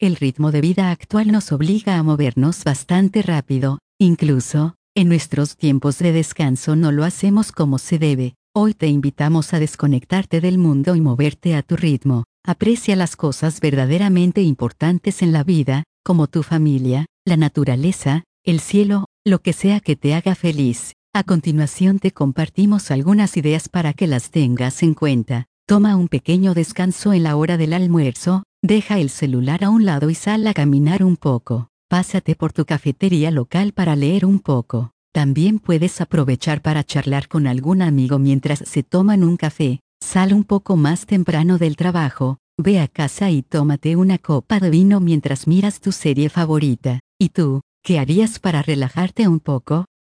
El ritmo de vida actual nos obliga a movernos bastante rápido, incluso, en nuestros tiempos de descanso no lo hacemos como se debe. Hoy te invitamos a desconectarte del mundo y moverte a tu ritmo. Aprecia las cosas verdaderamente importantes en la vida, como tu familia, la naturaleza, el cielo, lo que sea que te haga feliz. A continuación te compartimos algunas ideas para que las tengas en cuenta. Toma un pequeño descanso en la hora del almuerzo, deja el celular a un lado y sal a caminar un poco. Pásate por tu cafetería local para leer un poco. También puedes aprovechar para charlar con algún amigo mientras se toman un café. Sal un poco más temprano del trabajo, ve a casa y tómate una copa de vino mientras miras tu serie favorita. ¿Y tú, qué harías para relajarte un poco?